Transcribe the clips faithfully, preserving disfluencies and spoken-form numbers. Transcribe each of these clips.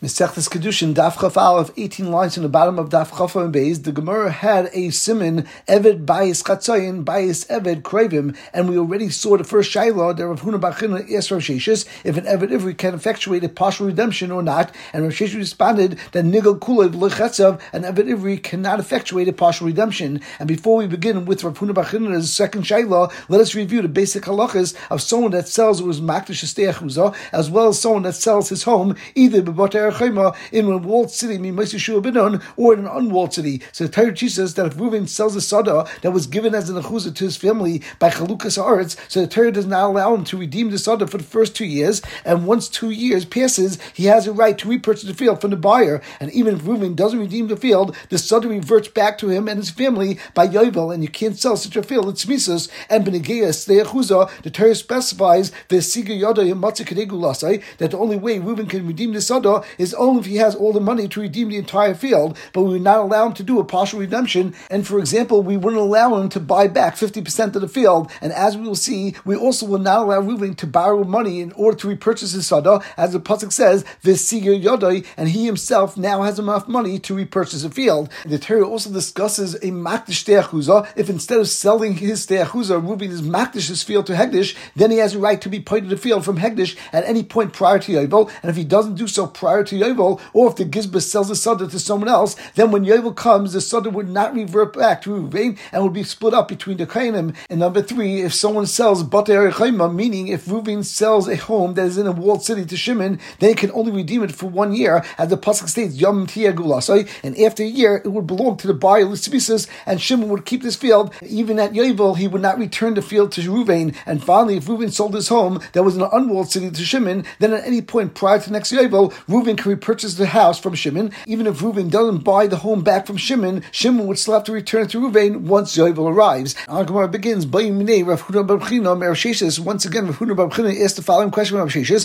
Mesechtes Kedushin, Daf Chaf Aleph, eighteen lines in the bottom of Daf Chaf and Beis. The Gemara had a siman, Eved Bayis Chatzayin, Bayis Eved Krevim, and we already saw the first Shaila that Rav Huna bar China asked Rav Sheshes if an Eved Ivri can effectuate a partial redemption or not, and Rav Sheshes responded that Nigel Kulev Lechetzav, an Eved Ivri cannot effectuate a partial redemption. And before we begin with Rav Huna bar China's second Shaila, let us review the basic halachas of someone that sells or is makdish a steachuzah, as well as someone that sells his home either b'batei in a walled city, or in an unwalled city. So the Torah teaches us that if Reuven sells a sada that was given as an achuzah to his family by chalukas haaretz, so the Torah does not allow him to redeem the sada for the first two years. And once two years passes, he has a right to repurchase the field from the buyer. And even if Reuven doesn't redeem the field, the sada reverts back to him and his family by yovel. And you can't sell such a field. It's misos and benegeyas the achuzah. The Torah specifies the siga yoda yamatzik kedegulasai that the only way Reuven can redeem the sada is only if he has all the money to redeem the entire field, but we would not allow him to do a partial redemption. And for example, we wouldn't allow him to buy back fifty percent of the field. And as we will see, we also will not allow Reuven to borrow money in order to repurchase his sada, as the pasuk says, "V'sigir yodai," and he himself now has enough money to repurchase a field. The Torah also discusses a makdish steachuzah. If instead of selling his steachuzah, Reuven is makdish his field to hegdish, then he has a right to be paid the field from hegdish at any point prior to yovel. And if he doesn't do so prior to yovel, or if the Gizba sells the sada to someone else, then when Yovel comes, the sada would not revert back to Reuven and would be split up between the Kainim. And number three, if someone sells Batei Chayma, meaning if Reuven sells a home that is in a walled city to Shimon, then he can only redeem it for one year, as the pasuk states, Yom Tia Gulasai, and after a year, it would belong to the buyer Lisbisis, and Shimon would keep this field. Even at Yovel, he would not return the field to Reuven. And finally, if Reuven sold his home that was in an unwalled city to Shimon, then at any point prior to next Yovel, Reuven can repurchase the house from Shimon. Even if Reuven doesn't buy the home back from Shimon, Shimon would still have to return it to Reuven once Yovel arrives. Our Gemara begins, Rav Huna bar China, Rav Sheshes. Once again, Rav Huna bar China asked the following question of Rav Sheshes: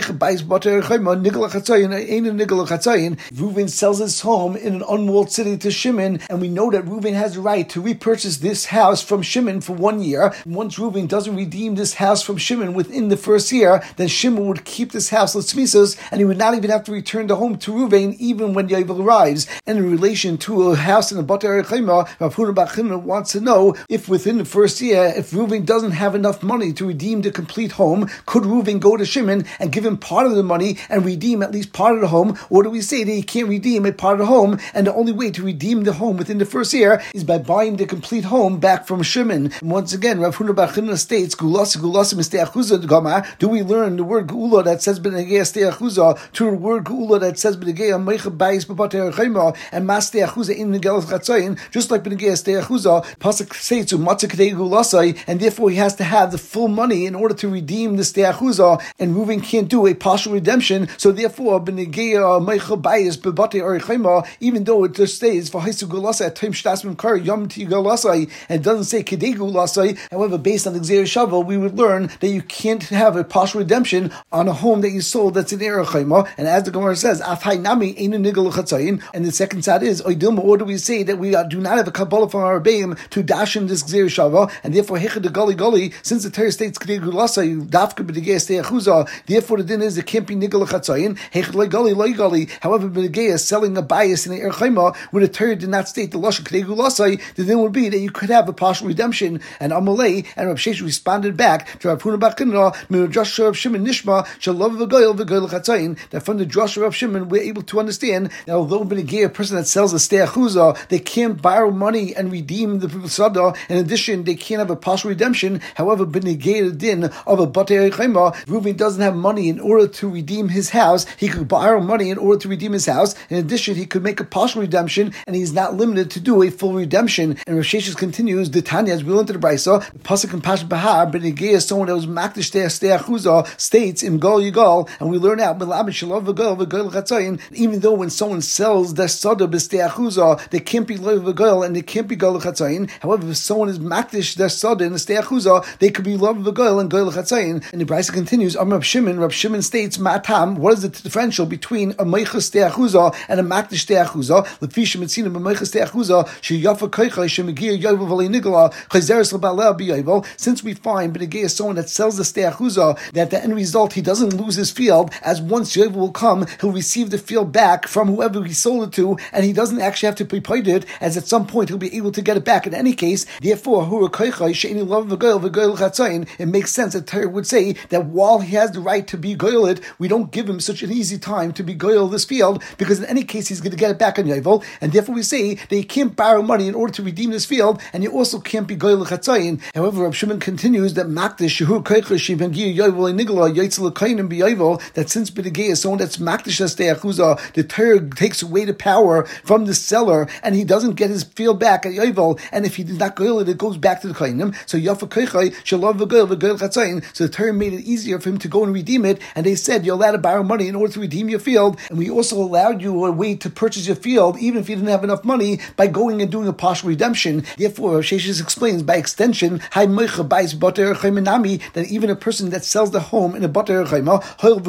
Reuven sells his home in an unwalled city to Shimon, and we know that Reuven has the right to repurchase this house from Shimon for one year. Once Reuven doesn't redeem this house from Shimon within the first year, then Shimon would keep this house l'tzmisos, and he would not even have to return the home to Reuven even when Yovel arrives. And in relation to a house in a Batei Chayma, Rav Huna bar China wants to know if within the first year, if Reuven doesn't have enough money to redeem the complete home, could Reuven go to Shimon and give him part of the money and redeem at least part of the home? Or do we say that he can't redeem a part of the home, and the only way to redeem the home within the first year is by buying the complete home back from Shimon? And once again, Rav Huna bar China states, Gulas Gulas Misteachuzah Gama. Do we learn the word Geula that says Benegei Steachuzah to the word Geula that says Benegei Meicha Bayis B'Batei Chayma and Mas Steachuzah in Negelas Chatzayin? Just like Benegei Steachuzah, pasuk says Umatzik Kedei Gulasai, and therefore he has to have the full money in order to redeem the Steachuzah, and Reuven can't do a partial redemption. So therefore, Benegei Meicha Bayis B'Batei Chayma, even though it just stays for Haisu Gulasai at Time Shtasmin Kar Yom Ti Gulasai, and it doesn't say Kedei Gulasai. However, based on the Gzeir Shavuot, we would learn that you can't have a partial redemption on a home that you sold that's in Erech Chayma. And as the Gemara says, Afhai Nami Einu Nigel Chatzayin. And the second side is Oidilma. Or do we say that we do not have a Kabbalah from our Rebbeim to dash in this Gzeir Shavuot, and therefore Hechad the Gully Gully, since the Torah states Kedei Gulasai Dafka B'Negei Steachuzah, therefore the din is it can't be Nigel Chatzayin. Hechad Loi Gully Loi Gully. However, B'Negei selling a bias in the Erech Chayma, where the Torah did not state the Lashon Kedei Gulasai, the din would be that you could have a partial redemption. And Amalei and Rav Sheshes responded back to Rav Huna bar China, Midrash Rav Shimon Nishma Shalav V'Goyel V'Goyel Chatzayin, that from the Drush of Rav Shimon we're able to understand that although Benegei, a person that sells a steachuzah, they can't borrow money and redeem the sada. In addition, they can't have a partial redemption. However, Benegei the din of a Batei Chayma, Reuven doesn't have money in order to redeem his house. He could borrow money in order to redeem his house. In addition, he could make a partial redemption, and he's not limited to do a full redemption. And Rav Sheshes continues, the Tanya, as we learned to the Brisa, the pasuk in Pash Bahar, Benegei is someone that was makdish steachuzah, states in Gol Yigal, and we learn out even though when someone sells their sada b'steachuzah, they can't be loy v'goyel and they can't be goyel chatzayin. However, if someone is makdish their sada in the steachuzah, they could be loy v'goyel and goyel chatzayin. And the Brisa continues, Amar Rav Shimon, Rav Shimon states, Matam, what is the differential between a meicha steachuzah and a makdish steachuzah? Lefi shemitzina b'meicha steachuzah sheyafa koicha shemegir yovel v'lei nigla chayzeres l'baleh b'yovel. Since we find Benegei is someone that sells the steachuzah, that the end result he doesn't lose his field, as once Yovel will come, come, he'll receive the field back from whoever he sold it to, and he doesn't actually have to be paid it, as at some point he'll be able to get it back in any case. Therefore, it makes sense that Torah would say that while he has the right to be goyel it, we don't give him such an easy time to be goyel this field, because in any case he's going to get it back on Yovel, and therefore we say that you can't borrow money in order to redeem this field, and you also can't be goyel chatzayin. However, Rab Shimon continues that makdish shehu koicha shibengir yovel nigla yaitzel kainim biyovel, that since b'degei is someone that's makdish as te'achuza, the Torah takes away the power from the seller, and he doesn't get his field back at yovel, and if he did not goyel it, it goes back to the kainim. So yafa koicha shalav v'goyel v'goyel chatzayin. So the Torah made it easier for him to go and redeem it, and they said you're allowed to borrow money in order to redeem your field, and we also allowed you a way to purchase your field even if you didn't have enough money by going and doing a partial redemption. Therefore, Sheshes explains by extension that even a person that sells the home in a bater chayma,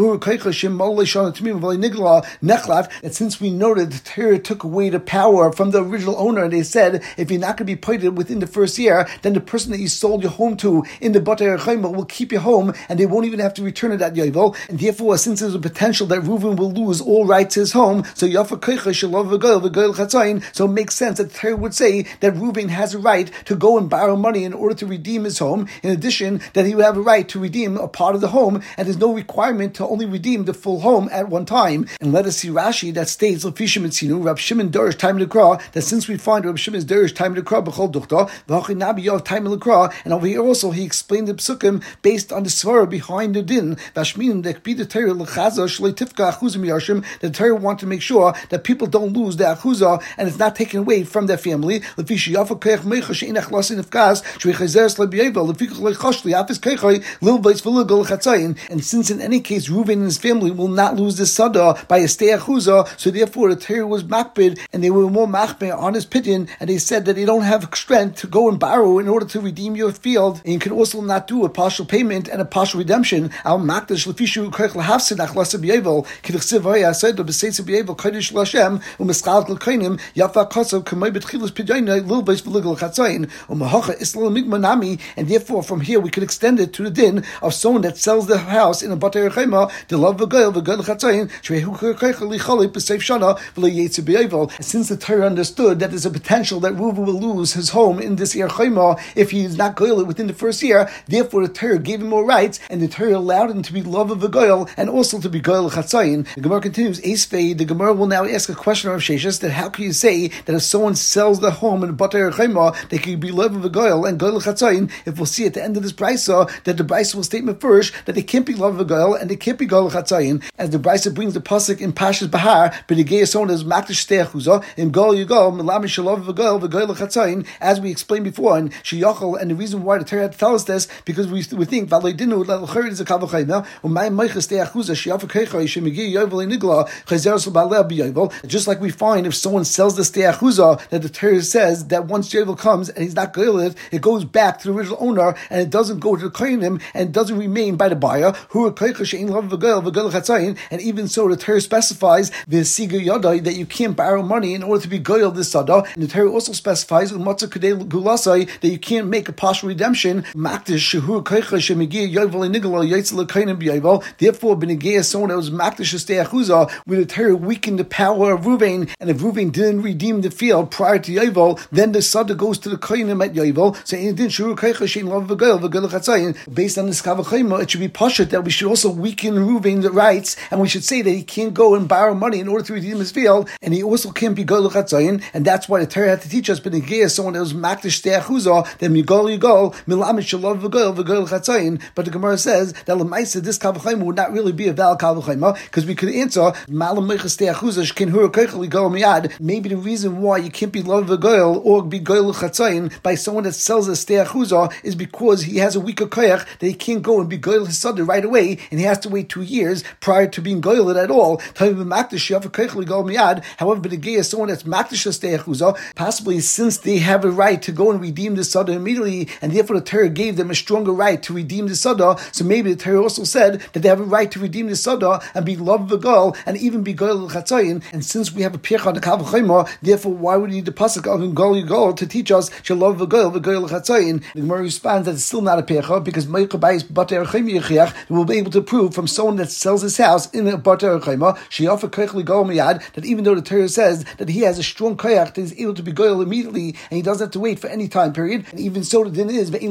that since we noted the Torah took away the power from the original owner, and they said if you're not going to be paid within the first year, then the person that you sold your home to in the bater chayma will keep your home, and they won't even have to return it at yovel. And therefore, since there's a potential that Reuven will lose all rights to his home, so yafa koicha shalav v'goyel v'goyel chatzayin, so it makes sense that the Torah would say that Reuven has a right to go and borrow money in order to redeem his home. In addition, that he would have a right to redeem a part of the home, and there's no requirement to only redeem the full home at one time. And let us see Rashi that states Lefishim Etzinu Rab Shimon Derish Time Lekra, that since we find Rab Shimon's Derish Time Lekra b'chol duchta v'hachin nabi yov Time Lekra, and over here also he explained the psukim based on the svara behind the din. Vashminim dekbi the Torah lechaza shlei tifka achuzim yarshim. The Torah want to make sure that people don't lose the achuzah and it's not taken away from their family. Lefish yafa koich meicha she'in achlasin nefkas shveichazeres lebiyevel lefikach leichashli afis keichai lil beis v'ligol chatzayin. And since in any case Reuven and his family will not lose the sada by a stay achuzah, so therefore the Torah was makbid and they were more machbeh on his pidyon, and they said that they don't have strength to go and borrow in order to redeem your field, and you can also not do a partial payment and a partial redemption. Al makdash lefishu koich lahafsid achlasa biyevel k'dichsiv haya said the beseitz biyevel kodesh l'Hashem u'mischal l'kainim yafa kasav k'may betchilas pidyoinai lil beis v'ligol chatzayin u'mahacha isla migmanami. And therefore from here we could extend it to the din of someone that sells the house in a bater chayma the love v'goyel v'goyel chatzayin shveihu koich lichali b'seif shana v'leyetz biyevel. Since the Torah understood that there's a potential that Reuven will lose his home in this year chayma if he is not goyel within the first year, therefore the Torah gave him more rights, and the Torah allowed him to be love of a goyel and also to be goyel chatzayin. The Gemara continues, Eisvei, the Gemara will now ask a question of Sheshes, that how can you say that if someone sells the home in a bater chayma, they can be love of a goyel and goyel chatzayin, if we'll see at the end of this brisa that the brisa will state first that they can't be love of a goyel and they can't be goyel chatzayin, as the brisa brings the pasuk in Pashas Bahar, but the gay someone is makdish steachuzah in gol yugol melami shalav of a goyel v'goyel chatzayin, as we explained before in Shiyachol. And the reason why the Torah had to tell us this, because we we think v'aleidinu l'chayrid is a kavachayna u'may meichas steachuzah shiyafa keichai shemigi yovel nigla chayzeres l'baleh biyovel. Just like we find if someone sells the steachuzah, that the Torah says that once yovel comes and he's not goyel it, it goes back to the original owner and it doesn't go to the kohenim and it doesn't remain by the buyer. Who keichai she'in love v'goyel v'goyel chatzayin. And even so, the Torah specifies the siga yadai that you can't borrow money in order to be goyel this sada, and the Torah also specifies umatzah kadei gulasai that you can't make a partial redemption. Makdish shehu keichai shemigi yovel nigla yaitzel kohenim biyovel. Therefore, benegei someone that was makdish steachuzah, where the Torah weakened the power of Reuven, and if Reuven didn't redeem the field prior to yovel, then the sada goes to the kohenim at yovel. So in addition, shehu keichai she'in love v'goyel v'goyel chatzayin. Based on this kavachayma, it should be pashut that we should also weaken Reuven's rights, and we should say that he can't go and borrow money in order to redeem his field, and he also can't be goyel chatzayin. And that's why the Torah had to teach us, but again, someone that was makdish steachuzah, then yugol yugol milamid shalav v'goyel v'goyel chatzayin. But the Gemara says that l'maisa this kavachayma would not really be a valid kavachayma, because we could answer malam meichas steachuzah shkin hura keichel yugol miyad. Maybe the reason why you can't be love v'goyel or be goyel chatzayin by someone that sells a steachuzah is because he has a weaker koyach that he can't go and be goyel his sada right away, and he has to wait two years prior to being goyel it at all. However, but the is someone that's makdish steachuzah, possibly since they have a right to go and redeem the sada immediately, and therefore the Torah gave them a stronger right to redeem the sada. So maybe the Torah also said that they have a right to redeem the sada and be love v'gol and even be goyel chatzayin. And since we have a pircha on the kavachayma, therefore why would we need the pasuk of gol yugol to teach us shalav v'gol v'goyel chatzayin? The Gemara responds that it's still not a pircha, because we'll be able to prove from someone that sells his house in a that even though the Torah says that he has a strong koyach that he's able to be goyal immediately and he doesn't have to wait for any time period, and even so the din is that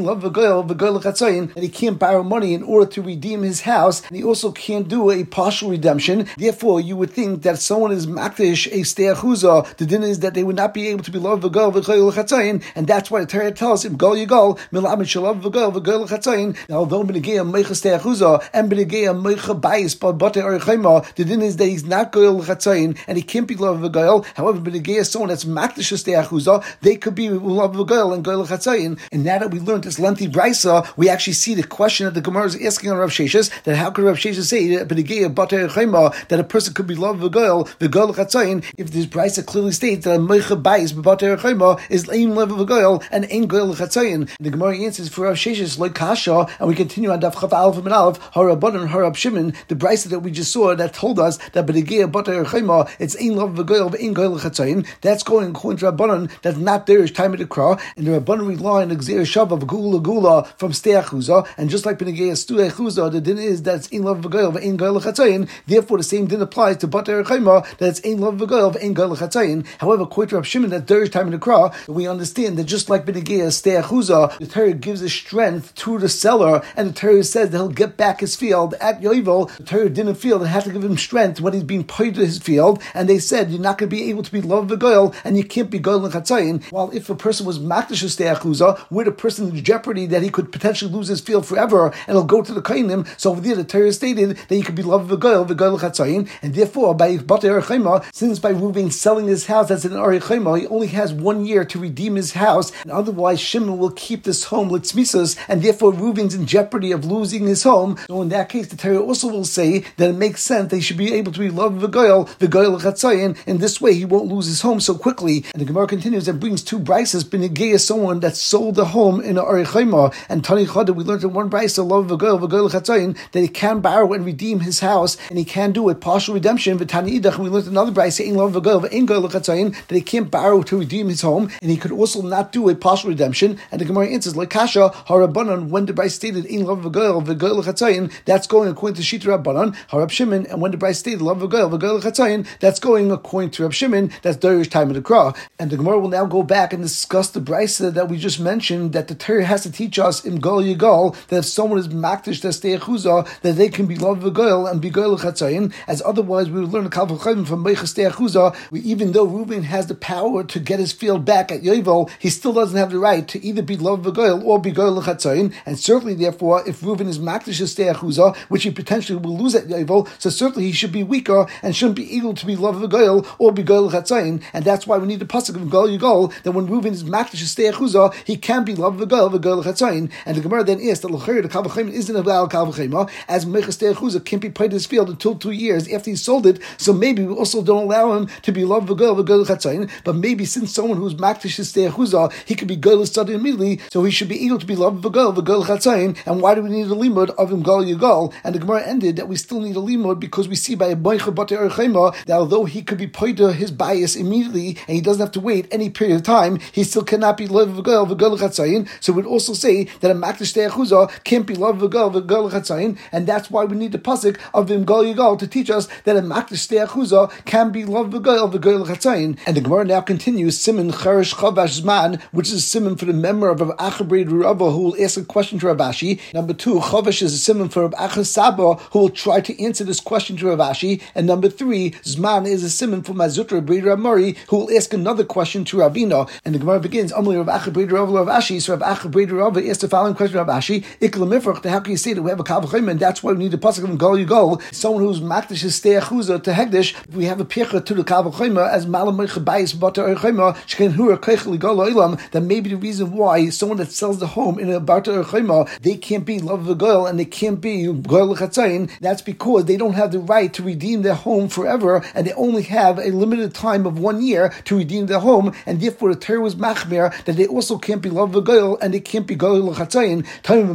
he can't borrow money in order to redeem his house, and he also can't do a partial redemption. Therefore, you would think that if someone is makdish a stei achuzah, the din is that they would not be able to be love v'goyal v'goyal l'chatzayin, and that's why the Torah tells him gol yigol milamid shalav v'goyal v'goyal l'chatzayin. Now, although b'negei meicha stei achuzah and b'negei meicha bayis b'batei arichayma, the din is that he's not goyal l'chatzayin and he can't be love v'goyal. However, b'negei someone that's makdish a stei achuzah, they could be love v'goyal and goyal l'chatzayin. And now that we learned this lengthy brisa, we actually see the question that the Gemara is asking on Rav Sheshes, that how could Rav Sheshes say that b'negei batei arichayma that a person could be love v'goyal v'goyal l'chatzayin if this brisa clearly states that a meicha bayis b'batei arichayma is ain love v'goyal and ain goyal l'chatzayin. The Gemara answers for Rav Sheshes like kasha, and we continue on Daf Chaf Aleph and Aleph Harabanan Harab Shimon, the brisa that we just saw that told us that b'negei batei arichayma it's ain love v'goyal v'ain goyal l'chatzayin. That's going according to Rabbanan that's not there is time of the Kra, and the Rabbanan rely on the Gzeir Shav of Gula Gula from stei achuzah, and just like b'negei stei achuzah, the din is that it's ain love v'goyal v'ain goyal l'chatzayin. Therefore, the same din applies to batei arichayma that it's ain love v'goyal v'ain goyal l'chatzayin. However, according to Rav Shimon that there is time in the Kra, we understand that just like b'negei stei achuzah, the Torah gives a strength to the seller, and the Torah says that he'll get back his field at Yovel. The Torah didn't feel that it had to give him strength when he's being paid to his field, and they said you're not going to be able to be love v'goyal and you can't be goyal l'chatzayin. While if a person was makdish stei achuzah, with a person in jeopardy that he could potentially lose his field forever and he'll go to the kainim, so over there the Torah stated that he could be love v'goyal v'goyal l'chatzayin, and therefore by batei arichayma, since by Reuven selling his house as an arichayma, he only has one year to redeem his house, and otherwise Shimon will keep this home litzmisas, and therefore Reuven's in jeopardy of losing his home. So in that case, the Torah also will say that it makes sense that he should be able to be love v'goyal v'goyal l'chatzayin. In this way, he won't lose his home so quickly. And the Gemara continues and brings two brises. B'negei is someone that sold the home in an arichayma, and Tani Chada, we learned in one brise love v'goyal v'goyal l'chatzayin that he can borrow and redeem his house, and he can do a partial redemption. V'tani idach, we learned another brise saying love v'goyal v'ain goyal l'chatzayin that he can't borrow to redeem his home, and he could also not do a partial redemption. And the Gemara answers like kasha harabanan, when the brise stated in love v'goyal v'goyal l'chatzayin, that's going according to Shita Rabbanan Harab Shimon, and when the brise stated love v'goyal v'goyal l'chatzayin, that's going according to Rab Shimon, that's Darish time of the Kra. And the Gemara will now go back and discuss the brisa that we just mentioned, that the Torah has to teach us in Gol Yigal that if someone is makdish to stei achuzah, that they can be love v'goyal and be goyal l'chatzayin, as otherwise we would learn a kal v'chayim from meicha stei achuzah. Even though Reuven has the power to get his field back at Yovel, he still doesn't have the right to either be love v'goyal or be goyal l'chatzayin. And certainly, therefore, if Reuven is makdish to stei achuzah, which he potentially will lose at Yovel, so certainly he should be weaker and shouldn't be able to be love v'goyal or be goyal l'chatzayin. And that's why we need the pasuk of Gol Yigal that when Reuven is makdish to stei achuzah, he can be love v'goyal v'goyal l'chatzayin. And the Gemara then asks that l'chayr the kal v'chayim isn't about kal v'chayim, as meicha stei achuzah can't be paid his field until two years after he sold it. So maybe we also don't allow him to be love v'goyal v'goyal l'chatzayin. But maybe since someone who's makdish to stei achuzah, he could be goyal l'chatzayin immediately, so he should be able to be love v'goyal v'goyal l'chatzayin. And why do we need a limud of him Gol Yigal? And the Gemara ended that we still need a limud because we see by a meicha batei arichayma that although he could be paid to his bias immediately and he doesn't have to wait any period of time, he still cannot be love v'goyal v'goyal l'chatzayin. So we'd also say that a makdish stei achuzah can't be love v'goyal v'goyal l'chatzayin, and that's why we need the pasuk of him Gol Yigal to teach us that a makdish stei achuzah can be love v'goyal v'goyal l'chatzayin. And the Gemara now continues Siman Cherish Chavash Zman, which is a siman for the member of Rav Acha Breid Rava who will ask a question to Rav Ashi. Number two, Chavash is a siman for Rav Acha Saba who will try to answer this question to Rav Ashi. And number three, Zman is a siman for Mazutra Breid Rav Mari who will ask another question to Ravina. And the Gemara begins, Amli Rav Acha Breid Rava Rav Ashi. So Rav Acha Breid Rava asked the following question to Rav Ashi: Ikla Mifrach, how can you say that we have a kal v'chayim, and that's why we need the pasuk of Gol Yigal? Someone who's makdish is stei achuzah to hegdish, we have a pircha to the kal v'chayim as malam meicha bayis batei arichayma shken hura keichel Gol Olam. That maybe the reason why someone that sells the home in a batei arichayma, they can't be love v'goyal and they can't be goyal l'chatzayin. That's because they don't have the right to redeem their home forever, and they only have a limited time of one year to redeem their home, and therefore the Torah was machmir that they also can't be love v'goyal and they can't be goyal l'chatzayin.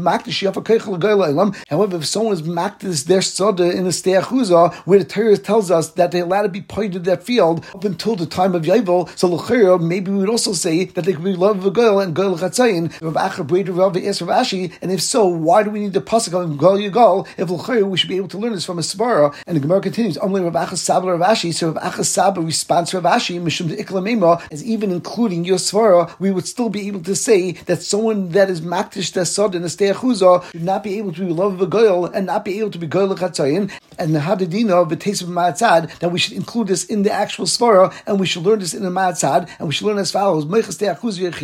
However, if someone is makdish their soda in a stei achuzah, where the Torah tells us that they're allowed to be paid to their field up until the time of Yovel, so l'chayra, maybe we would also say that they could be love v'goyal and goyal l'chatzayin. Rav Acha Breid Rava asked Rav Ashi, and if so, why do we need the pasuk of Gol Yigal if l'chayra we should be able to learn this from a svara. And the Gemara continues, Amli Rav Achas Saba Rav Ashi. So Rav Achas Saba responds to Rav Ashi, Mishum de Iklamema, as even including your svara, we would still be able to say that someone that is makdish desod in a steachuzah should not be able to be love of a goyal and not be able to be goyal lechatzayin. And the hadadina of the taste of ma'atzad, that we should include this in the actual svara, and we should learn this in the ma'atzad, and we should learn as follows: that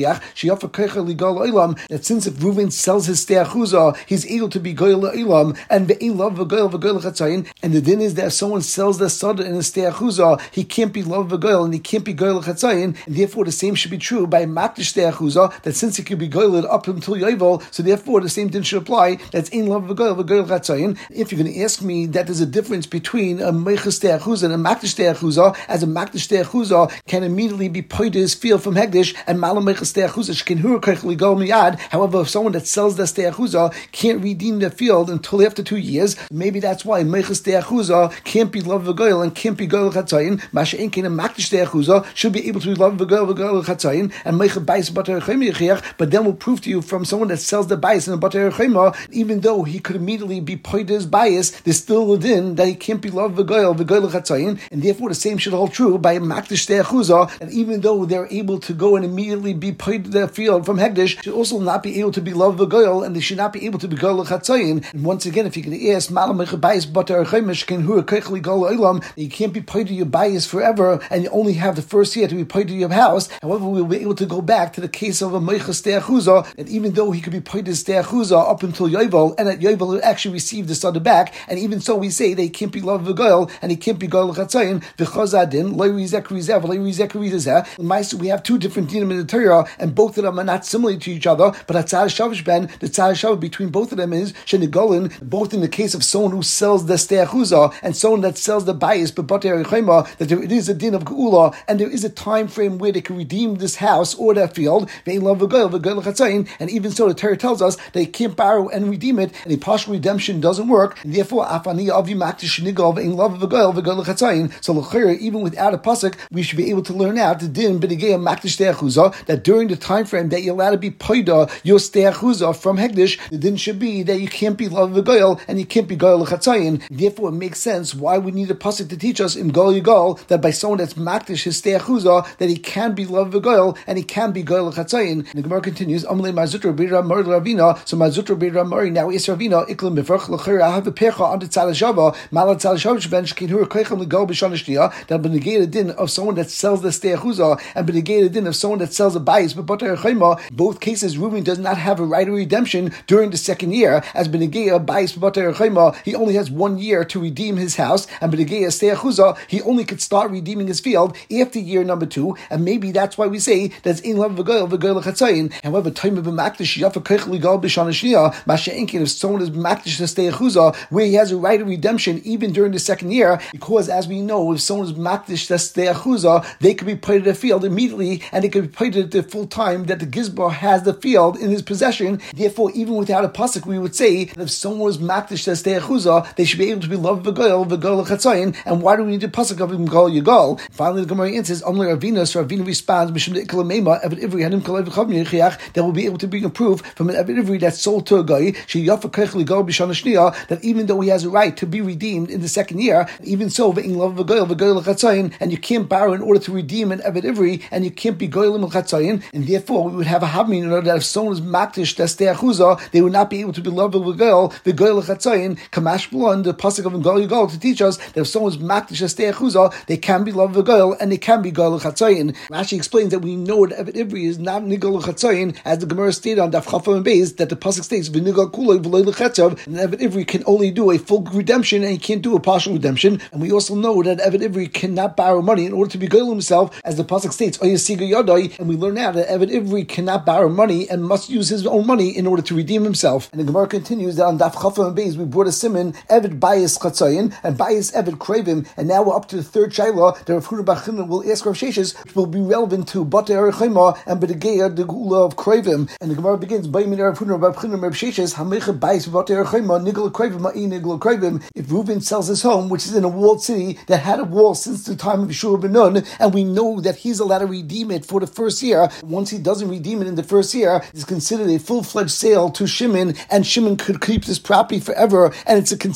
since if Reuven sells his steachuzah, he's able to be goyal le'ilam, and ve'in love of a goyal v'goyal lechatzayin. And the din is that if someone sells the soda in a steachuzah, he can't be love of a goyal and he can't be goyal lechatzayin. And therefore, the same should be true by makdish steachuzah, that since it could be goyal up until yovel, so therefore the same thing should apply. That's in love of a goyal v'goyal lechatzayin. If you're going to ask me that there's a difference between a meichas steachuzah and a makdish steachuzah, as a makdish steachuzah can immediately be pointed his field from hegdish, and malam meichas steachuzah can hura keichli go miyad. However, if someone that sells the steachuzah can't redeem the field until after two years, maybe that's why meichas steachuzah can't be love of a goyal and can't be goyal lechatzayin. Masha enkin a makdish steachuzah should be able to be love of a goyal v'goyal lechatzayin, and meichas bais bater chayim. But then we'll prove to you from someone that sells the bias in a bater chayma, even though he could immediately be pointed his bias, there's still a din that he can't be loved v'goyal v'goyal lechatzayin, and therefore the same should hold true by makdish steachuzah. And even though they're able to go and immediately be pointed their field from hegdish, should also not be able to be loved v'goyal, and they should not be able to be goyal lechatzayin. And once again, if you can ask malam meichas bias bater chayim can hura keichli go le'ilam, you can't be pointed your bias forever, and you only have the first year to be pointed your house. However, we'll be able to go back to the case of a meichas steachuzah, and even though he could be pointed his steachuzah up until yovel, and at yovel he actually received the sada back, and even so we say they can't be loved v'goyal and he can't be goyal lechatzayin v'chazadin lo yizek rizev lo yizek rizeh. In Ma'aser we have two different dinim in the Torah, and both of them are not similar to each other. But atzar shavish ben the tzar shav between both of them is shenigolin, both in the case of someone who sells the steachuzah and someone that sells the bias but bater chayma, that there is a din of geula, and there is a time frame where they can redeem this house or that field. They love v'goyal v'goyal lechatzayin, and even so the Torah tells us they can't borrow and redeem it, and a partial redemption doesn't work. And therefore, afani avi makdish nigol ve'in love v'goyal v'goyal lechatzayin. So l'chira, even without a pasuk, we should be able to learn out the din b'negei makdish steachuzah, that during the time frame that you're allowed to be poida your steachuzah from hegdish, the din should be that you can't be love v'goyal and you can't be goyal lechatzayin. Therefore, it makes sense why we need a pasuk to teach us in gol yigol that by someone that's makdish his steachuzah that he can be love v'goyal and he can be goyal lechatzayin. The Gemara continues, Amle Marzutra Bira Mor Ravina. So Marzutra Bira Mori now is Ravina Iklim Bifrach L'chira. I have a pecha on the tzad shava malat tzad shava ben shkin hur koichem l'go b'shana shniya. That benegate din of someone that sells the steachuzah and benegate din of someone that sells a bias but bater chayma. Both cases, Reuven does not have a right of redemption during the second year. As benegate a bias but bater chayma, he only has one year to redeem his house, and benegate a steachuzah, he only could start redeeming his field after year number two. And maybe that's why we say that's in love v'goyal v'goyal lechatzayin. However, time of makdish yafa koichem l'go b'shana shniya. Masha enkin, if someone is makdish the steachuzah where he has a right of redemption even during the second year, because as we know, if someone is makdish the steachuzah, they could be put in the field immediately, and they could be put at the full time that the gizbar has the field in his possession. Therefore, even without a pasuk, we would say that if someone was makdish the steachuzah, they should be able to be loved v'goyal v'goyal lechatzayin. And why do we need a pasuk of him gol yigol? Finally, the Gemara answers, Amle Ravina. So Ravina responds, Mishum de Iklamema Eved Ivri Hadim Kalev V'Chavni Yichiach, that will be able to bring a proof from an Eved Ivri that's sold to a guy, she yafa koichem l'go b'shana shniya, that even though he has a right to be redeemed in the second year, even so, ve'in love v'goyal v'goyal lechatzayin, and you can't borrow in order to redeem an Eved Ivri, and you can't be goyal lechatzayin, and therefore we would have a havmin in order that if someone is makdish das steachuzah, they would not be able to be loved v'goyal v'goyal lechatzayin. Kamash b'lan the pasuk of gol yigol to teach us that if someone is makdish das steachuzah, they can be loved v'goyal and they can be goyal lechatzayin. Rashi explains that we know that Eved Ivri is not nigol lechatzayin, as the Gemara stated on Daf Chafam and Beis, that the pasuk states v'nigol kuloi v'loy lechatzav, and Eved Ivri can only do a full redemption and he can't do a partial redemption. And we also know that Eved Ivri cannot borrow money in order to be goyal himself, as the pasuk states oyasiga yadai, and we learn now that Eved Ivri cannot borrow money and must use his own money in order to redeem himself. And the Gemara continues that on Daf Chafam and Beis we brought a siman Eved bias chatzayin and bias Eved kravim, and now we're up to the third shayla that Rav Huna bar China will ask Rav Sheshes, which will be relevant to bater chayma and bedegeya the gula of kravim. And the Gemara begins by min Rav Huna bar China Rav Sheshes hamecha bias bater chayma nigel kravim ma'i nigel kravim. If Reuven sells his home, which is in a walled city that had a wall since the time of Yeshua ben Nun, and we know that he's allowed to redeem it for the first year, once he doesn't redeem it in the first year, it's considered a full-fledged sale to Shimon, and Shimon could keep this property forever, and it's a considered a mechira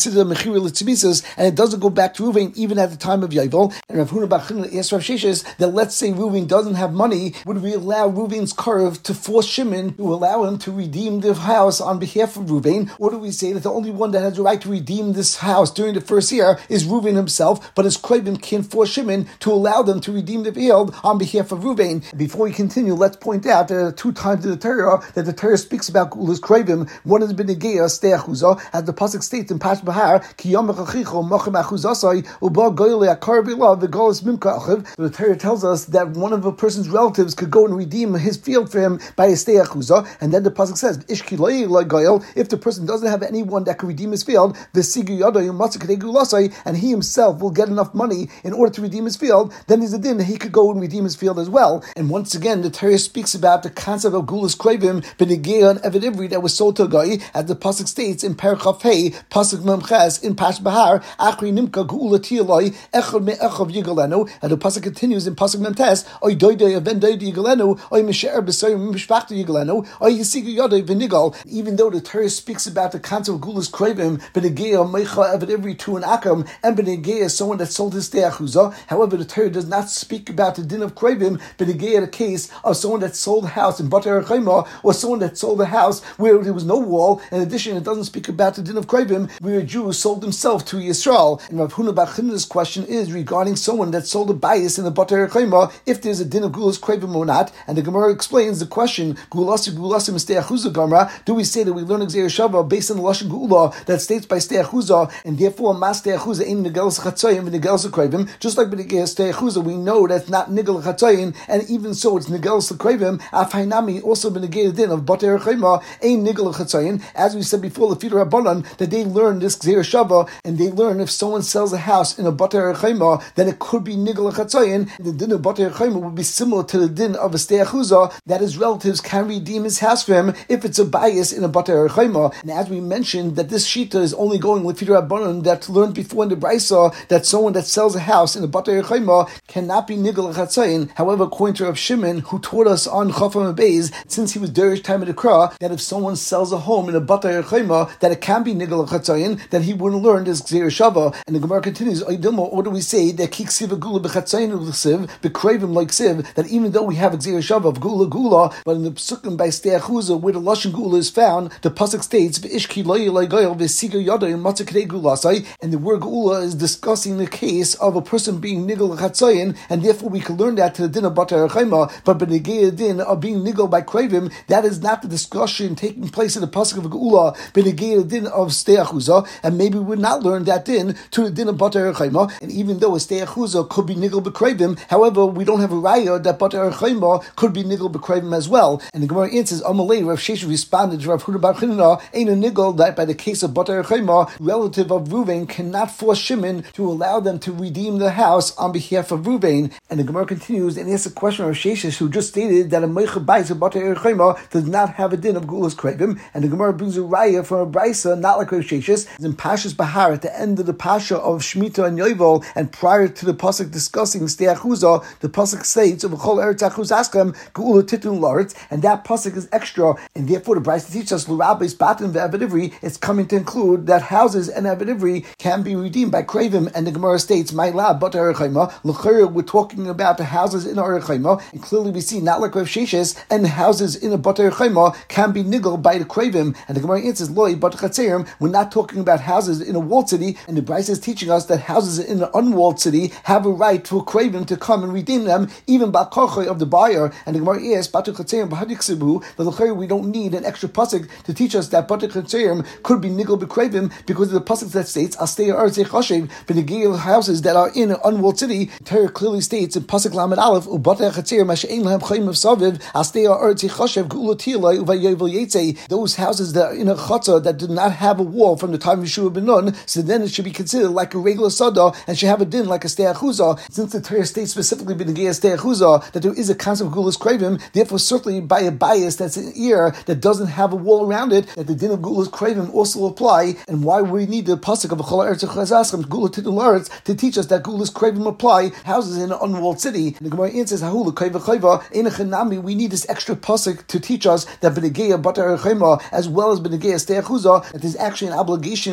and it doesn't go back to Reuven even at the time of Yovel. And Rav Huna bar Chanina asked Rav Sheshes that let's say Reuven doesn't have money, would we allow Reuven's curve to force Shimon to allow him to redeem the house on behalf of Reuven? Or do we say that the only one that has the right to redeem this house during the first year is Reuven himself, but his Krovim can't force Shimon to allow them to redeem the field on behalf of Reuven? Before we continue, let's point out that there are two times in the Torah that the Torah speaks about Gulas Krovim. One is B'negeya Stei Achuzah, as the pasuk states in Pash Bahar, Ki Yom Achicho Mochem Achuzasai Uba Goyle Akar Bila V'Golas Mimka Achiv. The Torah tells us that one of a person's relatives could go and redeem his field for him by a Stei Achuzah, and then the pasuk says, Ishki Lo Goyle, if the person doesn't have anyone that can redeem his field, V'Sigu Yadai Umatzak Gulasai, and he himself will get enough money in order to redeem his field, then he's a din he could go and redeem his field as well. And once again, the Torah speaks about the concept of Gulas Krovim B'negeya and Eved Ivri that was sold to a guy, as the pasuk states in Perachaf Hey, pasuk Memches in Pash Bahar, Achri Nimka Gula Tialoi Echad Me Echav Yigalenu, and the pasuk continues in pasuk Memtes, Oy Doidei Aven Doidei Yigalenu, Oy Misher B'Soyim Mishpachta Yigalenu, Oy Yisigu Yodei V'Nigal. Even though the Torah speaks about the concept of Gulas Krovim B'negeya Meicha Eved Ivri to an Akam, and B'negeya someone that sold his Stei Achuzah. However, the Torah does not speak about the din of Krovim B'negeya the case of someone that sold a house in Bater Chayma, or someone that sold a house where there was no wall. In addition, it doesn't speak about the din of Krovim where a Jew sold himself to Yisrael. And Rav Huna bar Chanina's question is regarding someone that sold a bias in the Bater Chayma, if there's a din of Gulas Krovim or not. And the Gemara explains the question, Gulasi Gulasim Stei Achuzah Gemara, do we say that we learn Gzeir Shava based on the Lashon Gula that states by Stei Achuzah, and therefore Mas Stei Achuzah ain't Nigelas Chatzayim and Nigelas Krovim, just like B'negeya Stei Achuzah we know that's not Nigel Chatzayim, and even so it's Nigelas Krovim, Afhainami also B'negeya din of Bater Chayma ain't Nigel Chatzayim, as we said before, the Fidor Rabbanan, that they learn this Gzeir Shava, and they learn if someone sells a house in a Bater Chayma, then it could be Nigel Chatzayim. The din of Bater Chayma would be similar to the din of a Stei Achuzah, that his relatives can redeem his house for him if it's a bias in a Bater Chayma. And as we mentioned, that this Shita is only going with Fidor Rabbanan that learned before in the Brisa that someone that sells a house in a Bater Chayma cannot be Nigel Chatzayim. However, according to Rav Shimon, who taught us on Chafam Beis, since he was Derish time of the Kra, that if someone sells a home in a Bater Chayma, that it can be Nigel Chatzayim, that he wouldn't learn this Gzeir Shava. And the Gemara continues, or do we say that Kiksiv Gula B'Chatzayim B'Siv B'Kravim like Siv, that even though we have a Gzeir Shava of Gula Gula, but in the Psukim by Stei Achuzah where the Lashon Gula is found, the pasuk states V'Ishki Lo Yilai Goyel V'Siga Yadai Matzakei Gulasai, and the word Gula is discussing the case of a person being Nigel Chatzayim, and therefore we can learn that to the din of Bater Chayma. But B'negeya din of being Nigel by Kravim, that is not the discussion taking place in the pasuk of Gula. B'negeya din of Stei Achuzah, and maybe we would not learn that din to the din of Bater Chayma. And even though a Stei Achuzah could be Nigel b'Kravim, however, we don't have a raya that Bater Chayma could be Nigel b'Kravim as well. And the Gemara answers, Amalei, Rav Sheshes responded to Rav Huna bar Chanina, ain't a Nigel that by the case of Bater Chayma, relative of Reuven cannot force Shimon to allow them to redeem the house on behalf of Reuven. And the Gemara continues and asks a question of Rav Sheshes, who just stated that a Meicha Bais of Bater Chayma does not have a din of Gulas Kravim. And the Gemara brings a raya from a Brisa, not like Rav Sheshes, in Pashas Bahar, at the end of the Pasha of Shemitah and Yovel, and prior to the pasuk discussing Stei Achuzah, the pasuk states of Chol Eretz Achuz Askem Geula Titun Laretz, and that pasuk is extra, and therefore the Brisa teaches us L'Rabbeis Batim ve'Eved Ivri. It's coming to include that houses and Eved Ivri can be redeemed by Kravim, and the Gemara states My Lab But Erech Chayma. L'Chayr, we're talking about the houses in Erech Chayma, and clearly we see not like Rav Sheshes, and the houses in a But Erech Chayma can be niggled by the Kravim, and the Gemara answers Loi But Chatzerim. We're not talking about houses in a walled city, and the Brisa is teaching us that houses in an unwalled city have a right to a Kravim to come and redeem them, even by Kochoy of the buyer. And the Gemara asks, Batu Chatzerim B'Hadik Sibu, that L'Chayr we don't need an extra pasuk to teach us that Batu Chatzerim could be niggled by Kravim, because of the pasuk that states Astei Artzei Chashev, B'Negil houses that are in an unwalled city. Torah clearly states in pasuk Lamed Aleph, Ubatei Chatzerim Mashein Lahem Chayim of Saviv, Astei Artzei Chashev Geula Tilai Uvayovel Yetzei. Those houses that are in a chatzah that do not have a wall from the time of Yeshua ben Nun, so then it should be considered like a regular sada and should have a din like a Stei Achuzah. Since the Torah states specifically B'Negei Stei Achuzah that there is a concept of Gulas Kravim, therefore certainly by a bias that's an ear that doesn't have a wall around it, that the din of Gulas Kravim also apply. And why we need the pasuk of Chol Eretz Chazaschem Gula Titun Laretz to teach us that Gulas Kravim apply houses in an unwalled city. And the Gemara answers Hahula Kaiva Chayva Einachanami. We need this extra pasuk to teach us that B'Negei Bater Chayma as well as B'Negei Stei Achuzah, that there's actually an obligation for the relative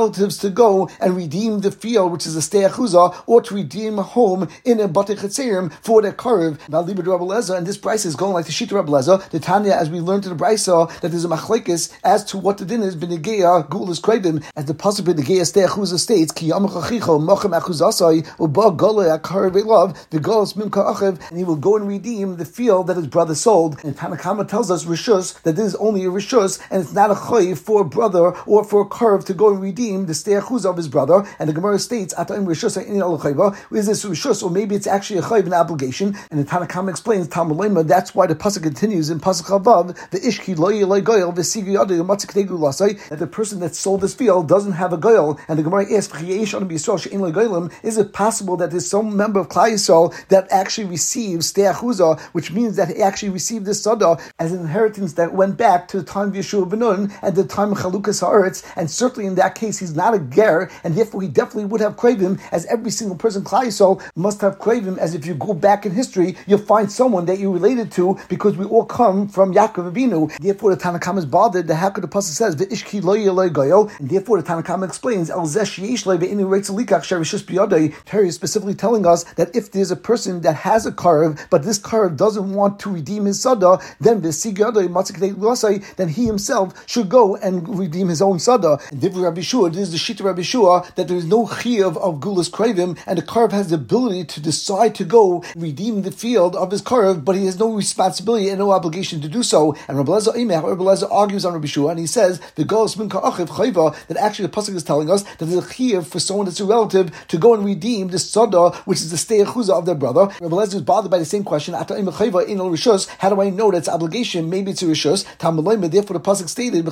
relatives to go and redeem the field, which is a stei achuzah, or to redeem a home in a batei chatzerim for their karev. And this brisa is going like the Shita Rabbi Lezer, the Tanya, as we learned in the brisa, that there's a machlekes as to what the din is b'negeya gulas krevim, as the pasuk b'negeya stei achuzah states, ki yamach achicho mochem achuzasai uba golei akarev elav the golos mimka achev, and he will go and redeem the field that his brother sold. And Tanakama tells us rishus that this is only a rishus, and it's not a chayiv for a brother or for a karev to go and redeem the stei achuzah of his brother. And the Gemara states, "Ataim rishus in al chayva." Is this rishus, or maybe it's actually a chayiv, an obligation? And the Tanakama explains, Talmud Lema, that's why the pasuk continues in pasuk Chavav, the ishki lo yelei goyel v'sigi yadei matzik tegu lasai, that the person that sold this field doesn't have a goyel. And the Gemara asks, is it possible that there's some member of Klal Yisrael that actually receives stei achuzah, which means that he actually received this sada as an inheritance that went back to the time of Yeshua ben Nun and the time of Chalukas Haaretz, and certainly in that case he's not a ger, and therefore he definitely would have kravim, as every single person Klal Yisrael must have kravim, as if you go back in history, you'll find someone that you're related to, because we all come from Yaakov Avinu. Therefore the Tanakama is bothered that how could the pasuk says v'ishki lo yelei goyel, and therefore the Tanakama explains al zesh yesh le ve'inu reitz likach sharishus biyadei. Terry is specifically telling us that if there's a person that has a karev, but this karev doesn't want to redeem his sada, then then he himself should go and redeem his own sada. And Divri Rabbi Shua, this is the Shita Rabbi Shua, that there is no chiyuv of gulas krevim, and the karev has the ability to decide to go redeem the field of his karev, but he has no responsibility and no obligation to do so. And Rabbi Lezer Rabbi Lezer argues on Rabbi Shua, and he says the golos minka achiv chayva, that actually the pasuk is telling us that there's a chiyuv for someone that's a relative to go and redeem the sada, which is the stei achuzah of their brother. Rabbi Lezer is bothered by the same question. How do I know that's obligation? Maybe it's a rishus. Therefore, the pasuk stated,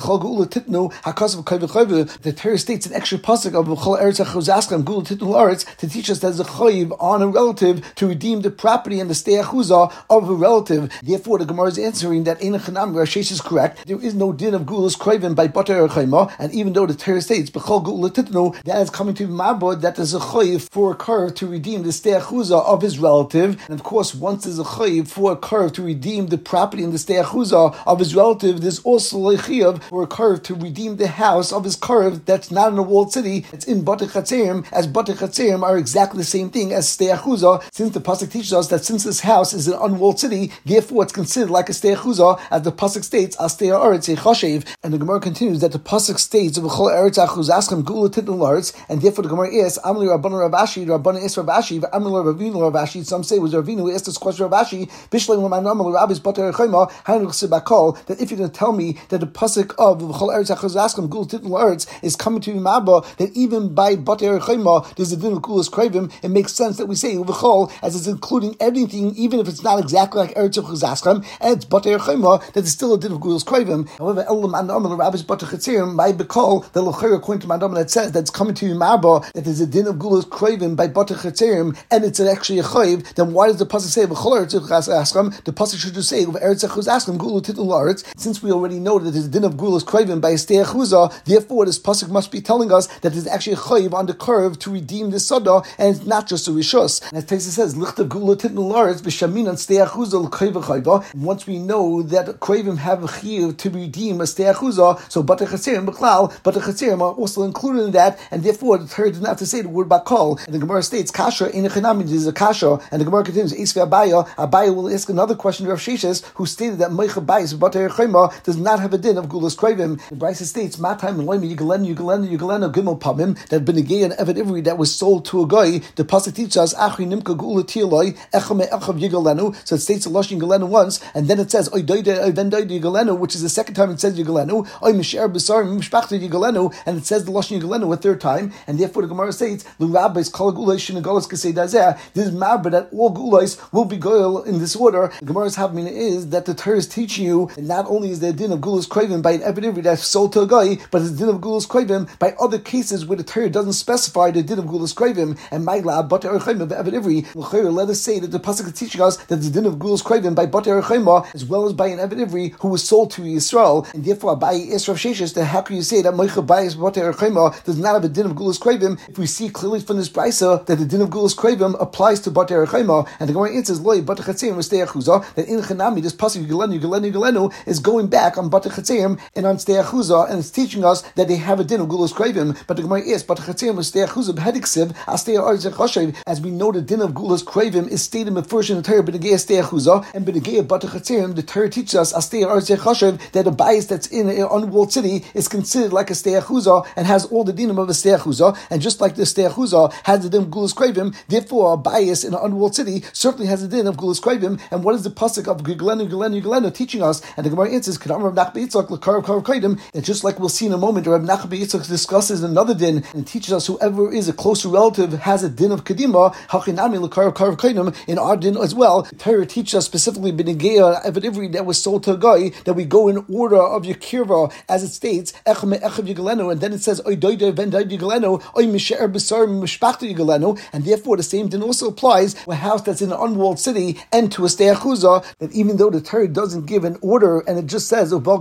the Torah states an extra pasuk of to teach us that there's a chayiv on a relative to redeem the property and the stei achuzah of a relative. Therefore, the Gemara is answering that Ein Chanam Rashesh is correct. There is no din of gulas krevim by batei chayma, and even though the Torah states b'chol gula titnu, that is coming to marbod, that there's a chayiv for a karev to redeem the stei achuzah of his relative. And of course, once there's a chayiv for a karev to redeem the property and the stei achuzah of his relative, there's also a chayiv for a karev to redeem the house of his karev that's not in a walled city. It's in batei chatzerim, as batei chatzerim are exactly the same thing as stei achuzah, since the pasuk teaches us that since this house is an unwalled city, therefore it's considered like a stei achuzah, as the pasuk states, as stei haaretz chashev. And the Gemara continues that the pasuk states of v'chol eretz achuzaschem gula titnu la'aretz, and therefore the Gemara asks, Amli Rabbanu Ravashi, Rabbanu is Ravashi, Amli Ravinu Ravashi. Some say it was Ravinu who asked this question, Ravashi, Bishlei L'man Amli Rabbi's batei chayma, Hainu Chsibakol, that if you're going to tell me that the pasuk of v'chol eretz achuzaschem gula titnu la'aretz is coming to Mabba, that even by batei chayma there's a din of gulas krevim, it makes sense that we say v'chol, as it's including everything, even if it's not exactly like eretz achuzaschem, and it's batei chayma, that there's still a din of gulas krevim. However, Elam Amli Rabbi's batei chatzerim might be called the l'chayr according to Mandam that says that's coming to Mabba, that there's a din of gulas krevim by batei chatzerim, and it's actually a chayiv. Then why does the pasuk say v'chol eretz achuzaschem? The pasuk should just say eretz achuzaschem gula titnu la'aretz. Since we already know that there's a din of gulas krevim by a stei achuzah, therefore this pasuk must be telling us that there's actually a chayiv on the curve to redeem the sada, and it's not just a rishus. And as Taisa says, lichta gula titnu la'aretz b'shamin on stei achuzah l'chayva chayva. Once we know that krevim have a chayiv to redeem a stei achuzah, so batei chatzerim b'klal, batei chatzerim are also included in that, and therefore the Torah does not have to say the word bakol. And the Gemara states kasha in a chenami, is a kasha, and the Gemara continues, Esvi Abaya, Abaya will ask another question to Rav Sheshes, who stated that Meicha Bayis batei chayma does not have a din of gulas krevim. The Brisa states Matayim and Loimi Yigalenu Yigalenu Yigalenu Gimel Pamim, that Benegay and Evet Ivri that was sold to a guy. The pasuk teaches us Achri Nimka Gula Tiloi Echam Echav Yigalenu. So it states the Lashon Yigalenu once, and then it says Oy Doide Oy Ben Doide Yigalenu, which is the second time it says Yigalenu. Oy Misher B'Sar Mishpachta Yigalenu, and it says the Lashon Yigalenu a third time, and therefore the Gemara states the rabbis Kol Gulais Shinagolas Kasei Dazeh. This is mabba that all gulais will be goyal in this order. The Gemara's havmina is that the Torah is teaching you that not only is there a din of gulas krevim by an evidivri that's sold to a guy, but it's a din of gulas krevim by other cases where the Torah doesn't specify the din of gulas krevim. And my lab but erchayim by evidivri. Let us say that the pasuk is teaching us that there's a din of gulas krevim by but erchayim as well as by an evidivri who was sold to Yisrael. And therefore, by Israel Sheshes, that how can you say that Moicha Bayis but erchayim does not have a din of gulas krevim if we see clearly from this brisa that the din of gulas krevim applies to bat erchayim? And the Gemara answers loy bat chatzerim stei achuzah, that in Chanami this pasuk Yigalenu Yigalenu Yigalenu is going back on bat chatzerim and on stei achuzah, and it's teaching us that they have a din of gulas Gulas Kravim, but the Gemara is, but as we know, the din of Gulas Kravim is stated in the first in the Torah, B'negei Astei Achuzah, and B'negei Bat HaChatzerim, the Torah teaches us Astei Arz Chashav, that a bias that's in an unwalled city is considered like a Astei Achuzah and has all the dinim of a Astei Achuzah, and just like the Astei Achuzah has the din of Gulas Kravim, therefore a bias in an unwalled city certainly has the din of Gulas Kravim. And what is the pasuk of Gilenu Gilenu Gilenu teaching us? And the Gemara answers, Kedam Rav Nachman Yitzchak l'Karav Karav Kaidim, that just like we'll see in a moment, Rav Nachman Yitzchak discusses another din and teaches us whoever is a closer relative has a din of Kedima, Hachinami l'Karav Karav Kaidim, in our din as well. The Torah teaches us specifically B'negei Eved Ivri that was sold to a guy, that we go in order of your kirva, as it states, Ech me'echav Yigalenu, and then it says, Oy doide ben doide Yigalenu, Oy mishe'er b'sar mishpachta Yigalenu, and therefore the same din also applies to a house that's in an unwalled city and to a Stei Achuzah, that even though the Torah doesn't give an order, and it just says, that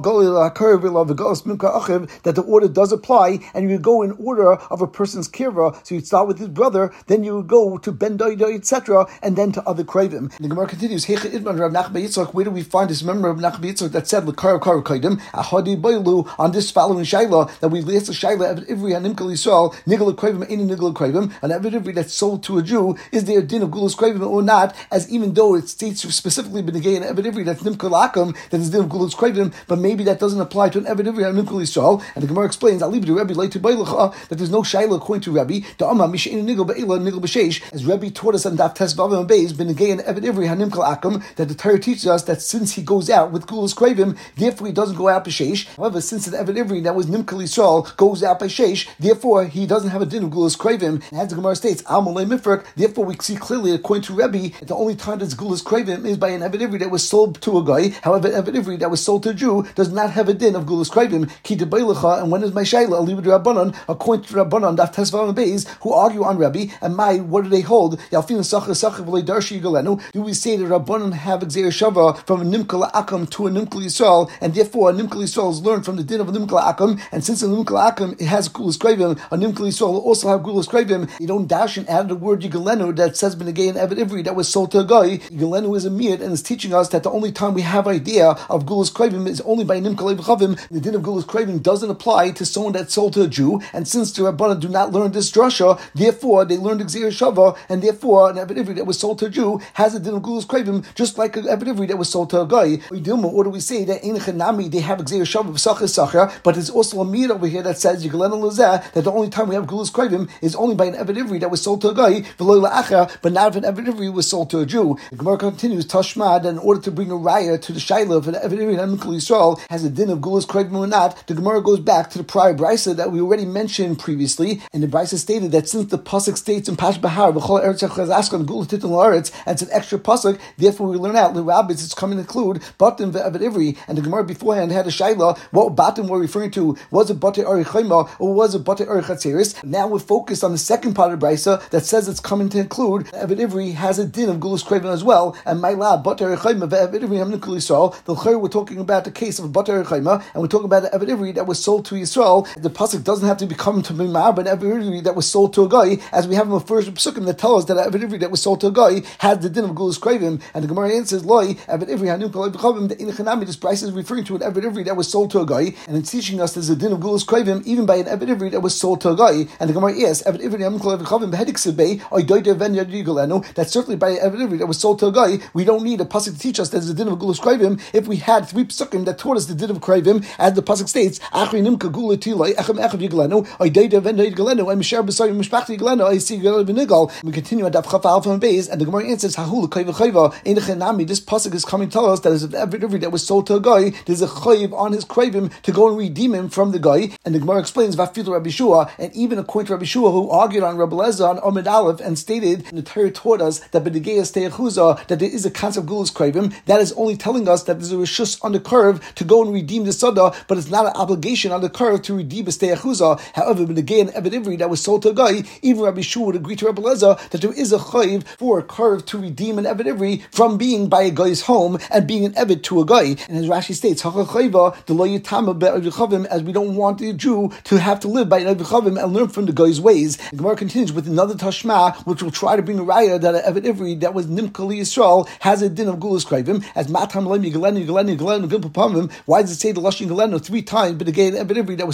the order does apply, and you would go in order of a person's kirva, so you'd start with his brother, then you would go to ben doide, et cetera, and then to other kravim. The Gemara continues, Rav Nachman Yitzchak, where do we find this? Remember Rav Nachman Yitzchak that said l'karav karav kaidim ahadi boilu on this following shaila that we asked the shaila Eved Ivri and Nimkal Yisrael nigel kravim any nigel kravim, and Eved Ivri that's sold to a Jew, is there a din of gulas kravim or not? As even though it states specifically b'negei and Eved Ivri that's Nimkal Akum that is din of gulas kravim, but maybe that doesn't apply to an Eved Ivri and Nimkal Yisrael. And the Gemara explains, I'll leave it to Rebbe later that there's no shaila according to Rebbe the Amma mishein nigel be'ila nigel b'sheish, as Rebbe taught us on Daf Tes Vav and Beis b'negei and Eved Ivri and Nimkal Akum, that the Torah teaches us that since he goes out with gulas kravim, therefore he doesn't go out by sheish. However, since the Eved Ivri that was Nimkal Yisrael goes out by sheish, therefore he doesn't have a din of gulas kravim. And as the Gemara states, Al Malay Mifrak, therefore we see clearly according to Rebbe that the only time that's gulas kravim is by an Eved Ivri that was sold to a guy. However, Eved Ivri that was sold to a Jew does not have a din of gulas kravim. Ki debaylecha, and when is my shaila? I'll leave it to Rabbanon, according to Rabbanon Daf Tes Vav and Beis, who argue on Rebbe. And my, what do they hold? Yalfin Sacher Sacher V'lei Darshi Yigalenu. Do we say that Rabbanon have Gzeir Shava from a Nimkal Akum to a Nimkal Yisrael, and therefore a Nimkal Yisrael is learned from the din of a Nimkal Akum, and since a Nimkal Akum it has gulas kravim, a Nimkal Yisrael will also have gulas kravim. You don't dash and add the word Yigalenu that says b'negei and Eved Ivri that was sold to a guy. Yigalenu is a miyad and is teaching us that the only time we have idea of gulas kravim is only by Nimkal Chavim. The din of gulas kravim doesn't apply to someone that's sold to a Jew, and since the Rabbanan do not learn this drasha, therefore they learned Gzeir Shava, and therefore an Eved Ivri that was sold to a Jew has a din of gulas kravim, just like an Eved Ivri that was sold to a guy. Or do we say that in Chanami they have Gzeir Shava v'Sacher Sacher, but there's also a miyad over here that says Yigalenu Lazeh, that the only time we have gulas kravim is only by an Eved Ivri that was sold to a guy, v'lo la'acher, but not if an Eved Ivri was sold to a Jew. The Gemara continues, Tashma, that in order to bring a raya to the shaila of an Eved Ivri and Nimkal Yisrael has a din of gulas kravim or not, the Gemara goes back to the prior brisa that we already mentioned previously, and the brisa stated that since the pasuk states in Pash Bahar, v'chol eretz chazaskan gulas titan la'aretz, and it's an extra pasuk, therefore we learn out the rabbis it's coming to include batim ve'Eved Ivri, and the Gemara beforehand had a shaila what batim were referring to. Was it batei ari chayma or was it batei ari chatzeris? Now we're focused on the second part of the brisa that says it's coming to include Eved Ivri has a din of gulas kravim as well, and my lab batei ari chayma ve'Eved Ivri ham Nimkal Yisrael. The chayr we're talking about the case of batei ari chayma, and we're talking about the Eved Ivri that was sold to Yisrael. The pasuk doesn't have to become to Mimar, but Eved Ivri that was sold to a guy, as we have in the first psukim that tell us that Eved Ivri that was sold to a guy had the din of gulas kravim, and the Gemara answers, Loi, Eved Ivri ha Nimkal Chavim, the Inchanami, this price is referring to an Eved Ivri that was sold to a guy, and it's teaching us there's a din of gulas kravim even by an Eved Ivri that was sold to a guy. And the Gemara yes, Eved Ivri ha Nimkal Chavim behedik sebei, oy doide ven yad yigalenu, that's certainly by an Eved Ivri that was sold to a guy. We don't need a pasuk to teach us there's a din of gulas kravim if we had three psukim that taught us the din of kravim, as the pasuk states, Achri Nimka Gula Tilai, Echem Echav Yigalenu, oy doide ven yad yigalenu, I'm Misher B'sari Mishpachti Yigalenu, I see Yigalenu B'nigal. We continue at Daf Chaf Alpha and Beis, and the Gemara answers, Hahul Kayva Chayva, in the Chenami, this pasuk is coming to tell us that as an Eved Ivri that was sold to a guy, there's a chayiv on his kravim to go and redeem him from the guy. And the Gemara explains, Vafilu Rabbi Shua, and even according to Rabbi Shua, who argued on Rabbi Lezer on Omid Aleph and stated, and the Torah taught us that b'negei Astei Achuzah, that there is a concept of gulas kravim, that is only telling us that there's a reshus on the curve to go and redeem the sada, but it's not an obligation on the curve to redeem Astei Achuzah. However, b'negei an Eved Ivri that was sold to a guy, even Rabbi Shua would agree to Rabbi Lezer that there is a chayiv for a curve to redeem an Eved Ivri from being by a guy's home and being an Eved to a guy. And as Rashi states, as we don't want the Jew to have to live by an Eved Chavim and learn from the guy's ways. The Gemara continues with another Tashma, which will try to bring a raya that an Eved Ivri that was Nimkal Yisrael has a din of gulas kravim, as Matam Lem Yigalenu Yigalenu Yigalenu Gilpapamim. Why does it say the Lashon Yigalenu three times, but again Eved Ivri that was sold to a guy?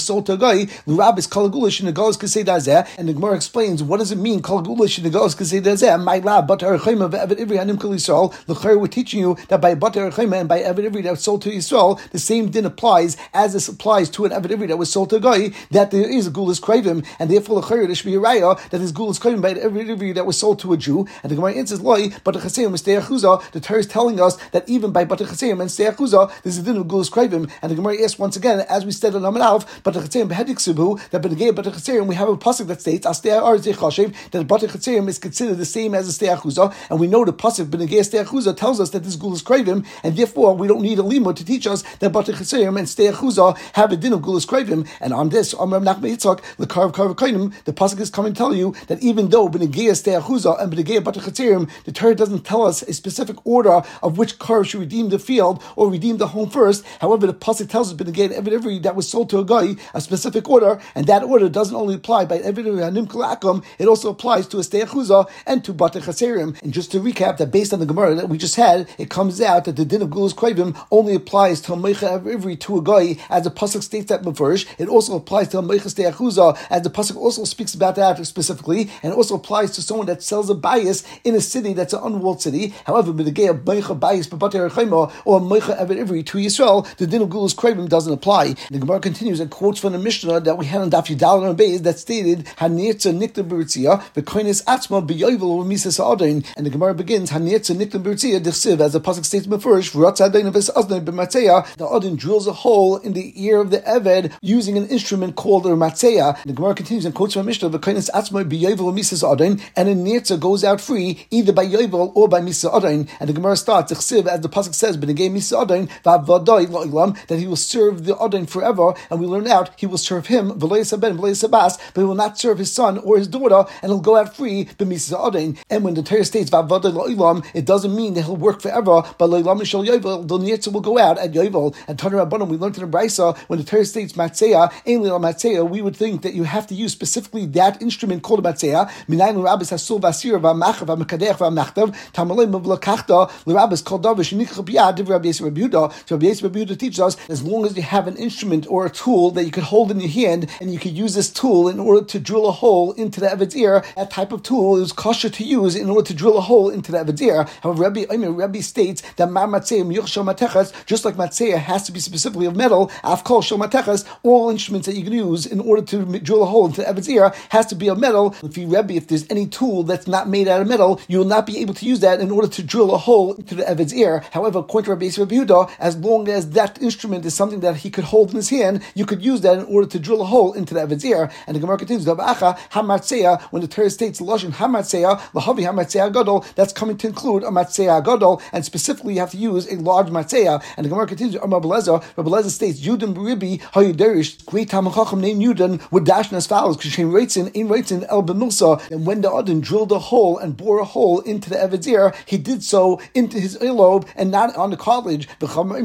guy, l'rabis kol gulish negalos kasei dazeh, and the Gemara explains what does it mean kol gulish negalos kasei dazeh. My lab batar chayma ve'evet ivri hanim kol Yisrael. L'chayr we're teaching you that by batar chayma and by evet ivri that was sold to Yisrael, the same din applies as this applies to an evet ivri that was sold to a guy, that there is a gulas krayvim, and therefore l'chayr there should be a raya that is gulas krayvim by an evet ivri that was sold to a Jew. And the Gemara answers loy batar chaseyim and stei achuzah. The Torah is telling us that even by batar chaseyim and stei achuzah, there's a din of gulas krayvim. And the Gemara asks once again, as we said in Amud Aleph, batar chaseyim behedik subu, that b'negei batar chaseyim we have a pasuk that states astei arz yechashev, that batar chaseyim is considered the same as a stei achuzah, and we know the pasuk b'negei stei achuzah tells us that this gulas krayvim, and therefore we don't need a limud to teach us that batar chaseyim and stei achuzah have a din of gulas krayvim. And on this, Amar Nachman Yitzchak l'karv karv kainim, the pasuk is coming to tell you that even though b'negei stei achuzah and b'negei batar chaseyim, the Torah doesn't tell us a specific order of which karv should redeem the field or redeem the home first. However, the pasuk tells us b'negei every every that was sold to a guy a specific order, and that order doesn't only apply by every hanim kol akum, it also applies to a stei achuzah and to batar chaseyim. And just to recap, that based on the Gemara that we just had, it comes out that the din of gulas krayvim only applies to a meicha ivri to a guy, as the pasuk states that mefurish. It also applies to a meicha stei achuzah, as the pasuk also speaks about that specifically, and it also applies to someone that sells a bias in a city that's an unwalled city. However, with the gay of meicha bias batar chayma or meicha evet ivri to Yisrael, the din of gulas krayvim doesn't apply. And the Gemara continues and quotes from the Mishnah that we had on Daf Yudal and Beis that stated Hanirtza nikta b'ritzia v'koines atzma b'yovel u'misas ha'adain. And the Gemara begins Hanirtza nikta b'ritzia dichsiv, as the pasuk states before, v'ratz ha'adain v'es azdai b'matzeya. The adin drills a hole in the ear of the eved using an instrument called a matzeya. The Gemara continues and quotes from Mishnah v'koines atzma b'yovel u'misas ha'adain, and a nirtza goes out free either by yovel or by misas ha'adain. And the Gemara starts dichsiv, as the pasuk says b'negei misas ha'adain v'avadai lo'ilam, that he will serve the adain forever, and we learn out he will serve him v'lo yisaben v'lo yisabas, but he will not serve his son or his daughter, and he'll go out free b'misas ha'adain. And when the Torah states v'avadai lo'ilam, it doesn't mean that he'll work forever, but lo'ilam shel yovel, the nirtza will go out at yovel. And Tanur Rabbanon, we learned in the Brisa, when the Torah states matzeya, ein lila matzeya, we would think that you have to use specifically that instrument called a matzeya. Minayin l'rabbis hasul v'asir v'amachav v'mekadech v'amnachtav tamalei mevlakachta l'rabbis kol davar shenikach b'yad divrei Rabbi Yisrael Rabbi Yehuda. So Rabbi Yisrael Rabbi Yehuda teaches us, as long as you have an instrument or a tool that you could hold in your hand, and you could use this tool in order to drill a hole into the eved's ear, that type of tool is kosher to use in order to drill a hole into the eved's ear. However, Rabbi, I mean, Rabbi states that mar matzeya yuchshel matechas, just like matzeya has to be specifically of metal, afkol shel matechas, all instruments that you can use in order to drill a hole into the eved's ear has to be of metal. If you Rabbi, if there's any tool that's not made out of metal, you will not be able to use that in order to drill a hole into the eved's ear. However, according to Rabbi Yisrael Rabbi Yehuda, as long as that instrument is something that he could hold in his hand, you could use that in order to drill a hole into the eved's ear. And the Gemara continues, when the Torah states lashon hamatzeya, lahavi hamatzeya gadol, that's coming to include a matzeya gadol, and specifically you have to use a large matzeya. And the Gemara continues, Rabbi Elazar, Rabbi Elazar states, Yudin b'ribi hayuderish, great Talmid Chacham named Yudin would dash as follows, Kishem reitzin, ein reitzin el b'milsa. And when the Adin drilled a hole and bore a hole into the eved's ear, he did so into his earlobe and not on the cartilage. However,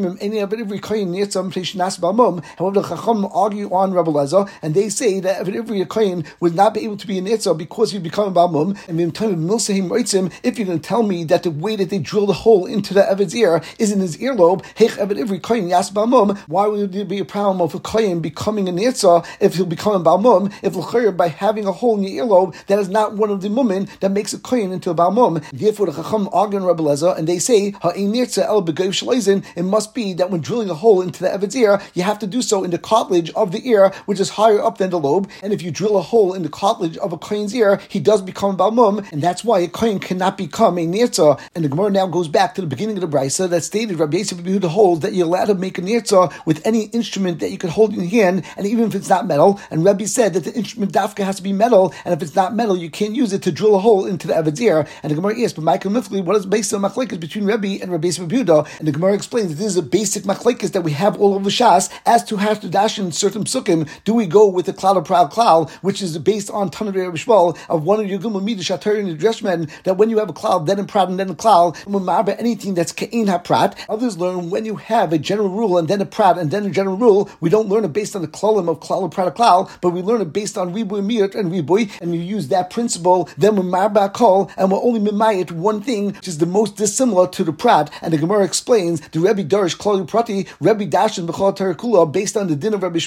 the Chacham argue on Rabbi Elazar, and they say that every kohen would not be able to be a nitza because he would become a balmum. And if you're going to tell me that the way that they drill the hole into the eved's ear is in his earlobe, why would there be a problem of a kohen becoming a nitza if he'll become a balmum? If by having a hole in your earlobe, that is not one of the mumin that makes a kohen into a balmum. Therefore, the Chacham argue on Rabbi Elazar, and they say it must be that when drilling a hole into the eved's ear, you have to do so in the cartilage of the ear, which is higher up than the lobe. And if you drill a hole in the cartilage of a kohen's ear, he does become a balmum, and that's why a kohen cannot become a nirtza. And the Gemara now goes back to the beginning of the Brisa that stated Rabbi Yisrael Rabbi Yehuda holds that you're allowed to make a nirtza with any instrument that you could hold in your hand, and even if it's not metal. And Rabbi said that the instrument dafka has to be metal, and if it's not metal, you can't use it to drill a hole into the eved's ear. And the Gemara asks, but Michael Mifli, what is based on machlekes between Rabbi and Rabbi Yisrael Rabbi Yehuda? And the Gemara explains that this is a basic machlekes that we have all over Shas as to how to dash in certain psukim. Do we go with the klal of proud klal, which is based on Tanur Rabbi Shmuel of one of your gimel midas shatar in the dressman, that when you have a klal, then a prat, and then a klal, and when ma'aba anything that's ke'in ha-prat. Others learn when you have a general rule and then a prat and then a general rule, we don't learn it based on the klalim of klal of prat of klal, but we learn it based on ribuy miyat and ribuy, and you use that principle. Then when ma'aba kol, and we're only mimayit one thing, which is the most dissimilar to the prat. And the Gemara explains the Rebbe Darish klal prati, Rebbe dashin b'chol terakula, based on the din of Rabbi Shmuel of klal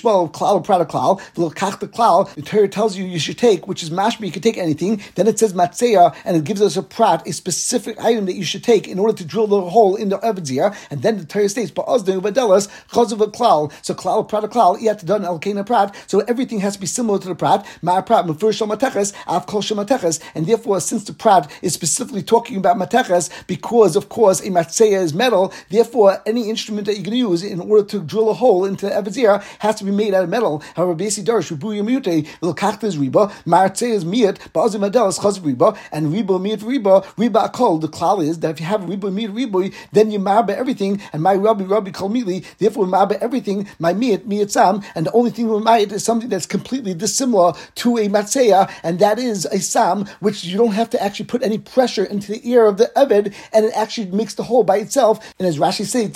klal prat a klal, v'lokach the klal, the Torah tells you you should take, which is mashma, you can take anything. Then it says matzeya, and it gives us a prat, a specific item that you should take in order to drill the hole in the evidzir. And then the Torah states, ba'azdu v'delas chazav a klal. So klal prat a klal, yet done elkein a prat. So everything has to be similar to the prat. Ma prat mefur shel mateches, av kol shel mateches. And therefore, since the prat is specifically talking about mateches, because of course a matzeya is metal, therefore any instrument that you're going to use in order to drill a hole into the evidzir has to be made out of metal. However, basi darish rubu yamute v'lokachta is riba, matzeya is miyat, ba'azim adelas chazav riba, and riba miyat riba, riba akol. The klal is that if you have riba miyat riba, then you marba everything, and my rabbi rabbi kol mili, therefore marba everything, my miyat miyat sam, and the only thing we miyat is something that's completely dissimilar to a matzeya, and that is a sam, which you don't have to actually put any pressure into the ear of the eved, and it actually makes the hole by itself. And as Rashi says,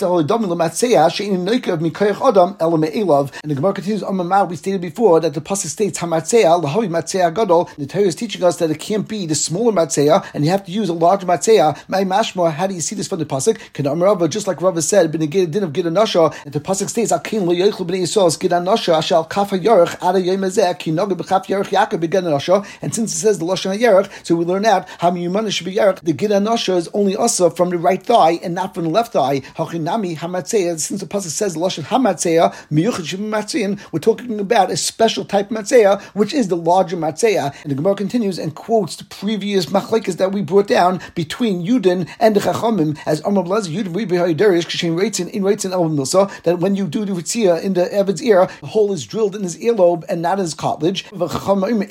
and the Gemara continues, we stated before that the pasuk states hamatzeya lahavi matzeya gadol. The Torah is teaching us that it can't be the smaller matzeya, and you have to use a large matzeya. My mashma, how do you see this from the pasuk? Just like Rava said, b'negei din of gidanasha, and the pasuk states akin lo yochlu b'nei Yisrael gidanasha ashal kafa yarich ada yom hazeh ki noga b'chaf yarich yaakov b'gidanasha. And since it says the lashon hayarich, so we learn out how miyumana should be yarich. The gidanasha is only also from the right thigh and not from the left thigh. Hachinami hamatzeya. Since the pasuk says the lashon hamatzeya miyuchad shivim matzeyin, we're talking about a special type of matzeya, which is the larger matzeya. And the Gemara continues and quotes the previous machlekes that we brought down between Yudin and the Chachamim, as Amar Blazer Yudin Ribi Hayidarish Kishin Reitzin in Reitzin El Milsa, that when you do the ritzia in the Eved's ear, the hole is drilled in his earlobe and not in his cartilage. The Chachamim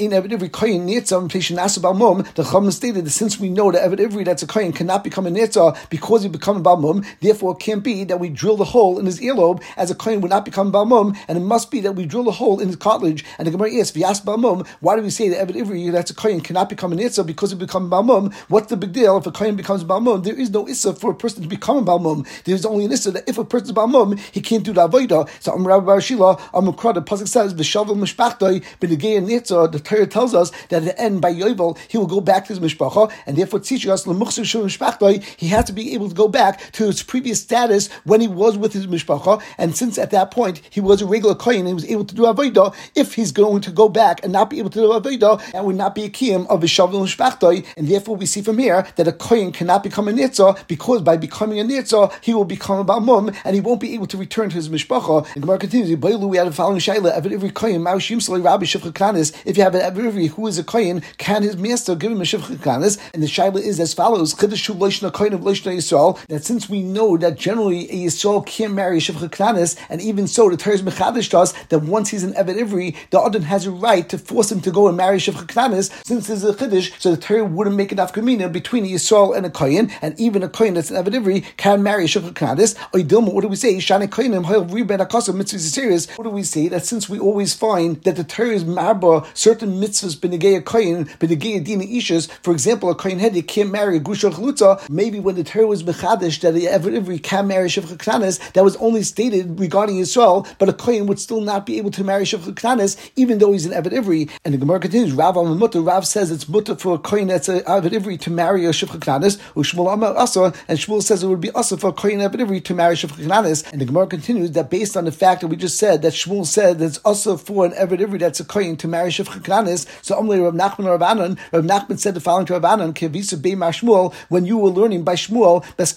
stated that since we know that Eved Ivri that's a kohen cannot become a nitza because he become a balmum, therefore it can't be that we drill the hole in his earlobe as a kohen would not become balmum, and it must be that we drill a hole in his cartilage. And the Gemara asks, Vyas balmum, why do we say that Eved Ivri that's a kohen cannot become a nitza because he become balmum? What's the big deal if a kohen becomes balmum? There is no issa for a person to become a balmum. There is only an issa that if a person is balmum, he can't do the avodah. So Am Rabbi Bar Shila, Am Krad, the pasuk says v'shavel mishpachtoi b'negei nitza. The Torah tells us that at the end by Yovel he will go back to his mishpacha, and therefore teaching us l'muchser shel mishpachtoi, he has to be able to go back to his previous status when he was with his mishpacha. And since at that point he was a regular kohen and he was able to do avodah, if he's going to go back and not be able to do avodah, and would not be a kiyum of v'shavel mishpachtoi, and therefore we see from here that a kohen cannot become a nitza, because by becoming a nitza he will become a balmum and he won't be able to return to his mishpacha. And Gemara continues, we have the following shaila: Eved Ivri kohen ma'ushim salei rabbi shivcha kanis. If you have an Eved Ivri who is a kohen, can his master give him a shivcha kanis? And the shaila is as follows: Chidushu loishna kohen of loishna Yisrael. That since we know that generally a Yisrael can't marry a shivcha kanis, and even so the Torah is mechadish to us that once he's an Eved Ivri, the Adon has a right to force him to go and marry shivcha kanis. Since there's a chiddush, so the Torah wouldn't make enough kamina between a Yisrael and a kohen, and even a kohen that's an Eved Ivri can marry a shivcha kanis. What do we say? Shani kohenim hayel riben akasa mitzvahs serious. What do we say? That since we always find that the Torah is marba certain mitzvahs b'negei a kohen, b'negei dina ishas. For example, a kohen head you can't marry a gusha chalutza. Maybe when the Torah was mechadish that the Eved Ivri can marry shivcha kanis, that was only stated regarding Yisrael, but a kohen would still not be able to marry shivcha kanis even though he's an Eved Ivri. And the Gemara continues, Rav al mutter. Rav says it's mutter for a kohen that's an Eved Ivri to marry a shivcha kanis. Ushmuel amar asa, and Shmuel says it would be asa for a kohen Eved Ivri to marry shivcha kanis. And the Gemara continues that based on the fact that we just said that Shmuel said that it's also for an Eved Ivri that's a kohen to marry shivcha kanis. So Amle Rav Nachman or Rav Anan, Rav Nachman said the following to Rav Anan: Kevisa be Shmuel, when you were learning by Shmuel, as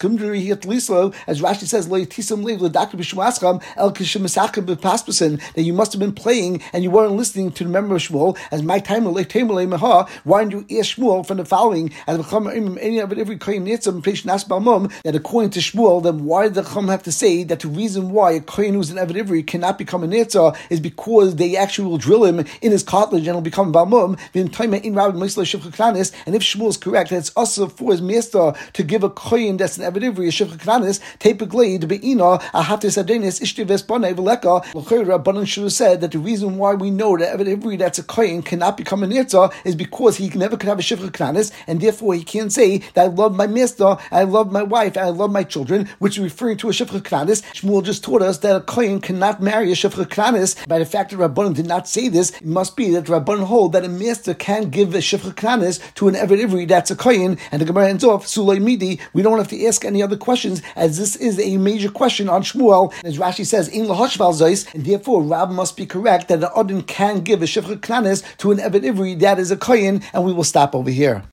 Rashi says, that you must have been playing and you weren't listening to the memory of Shmuel. As my time, why didn't you ask Shmuel from the following? As every kohen that according to Shmuel, then why did the Chum have to say that the reason why a kohen who's an Eved Ivri cannot become a Nitza is because they actually will drill him in his cartilage and he'll become balmum? And if Shmuel is correct, that it's also for his master to give a kohen that's an Eved Ivri a shivcha kanis, tepeglei de beina ahatis adenis ishtives b'nei v'leka. Rabbanan should have said that the reason why we know that Eved Ivri that's a kohen cannot become a nitza is because he never could have a shivcha kanis, and therefore he can't say that I love my master, I love my wife, I love my children, which is referring to a shivcha kanis. Shmuel just taught us that a kohen cannot marry a shivcha kanis. By the fact that Rabbanan did not say this, it must be that Rabbanan hold that a master can give a shivcha kanis to an Eved Ivri that's a kohen. And the Gemara ends off sulay midi. We don't have to ask any other questions, as this is a major question on Shmuel. As Rashi says, in lahashval zeis, and therefore Rab must be correct that an Adin can give a Shifcha Knanis to an Evet Ivri that is a Koyin, and we will stop over here.